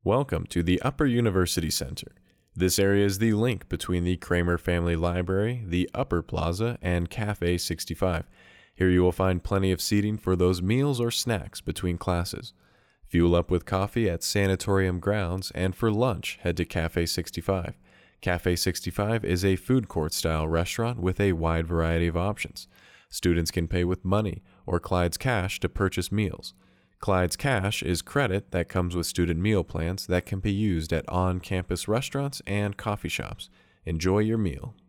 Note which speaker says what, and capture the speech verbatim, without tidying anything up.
Speaker 1: Welcome to the Upper University Center. This area is the link between the Kramer Family Library, the Upper Plaza, and Cafe sixty-five. Here you will find plenty of seating for those meals or snacks between classes. Fuel up with coffee at Sanatorium grounds, and for lunch, head to Cafe sixty-five. Cafe sixty-five is a food court-style restaurant with a wide variety of options. Students can pay with money or Clyde's Cash to purchase meals. Clyde's Cash is credit that comes with student meal plans that can be used at on-campus restaurants and coffee shops. Enjoy your meal.